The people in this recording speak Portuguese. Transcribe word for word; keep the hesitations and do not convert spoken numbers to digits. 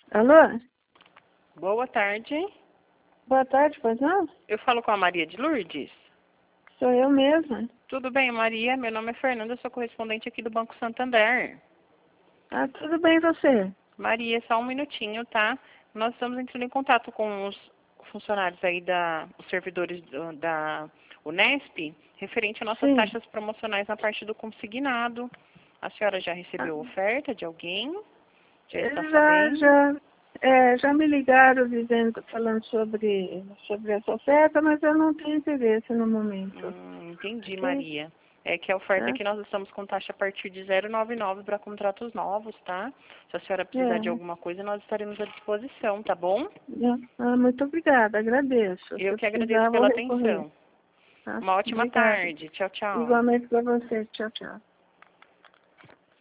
Alô? Boa tarde. Boa tarde, pois não? Eu falo com a Maria de Lourdes. Sou eu mesma. Tudo bem, Maria? Meu nome é Fernanda, sou correspondente aqui do Banco Santander. Ah, tudo bem, e você? Maria, só um minutinho, tá? Nós estamos entrando em contato com os funcionários aí da, os servidores do- da Unesp, referente a nossas Sim. taxas promocionais na parte do consignado. A senhora já Ah, recebeu oferta de alguém? Já está Já, sabendo? já, é, já me ligaram dizendo, falando sobre, sobre essa oferta, mas eu não tenho interesse no momento. Hum, entendi, Ok? Maria. É que a oferta Tá? aqui nós estamos com taxa a partir de zero vírgula noventa e nove para contratos novos, tá? Se a senhora precisar de É. alguma coisa, nós estaremos à disposição, tá bom? Já. Ah, muito obrigada, agradeço. Se Eu eu que agradeço precisar, vou pela recorrer. atenção. Tá? Uma ótima Obrigada. tarde. Tchau, tchau. Igualmente para você. Tchau, tchau.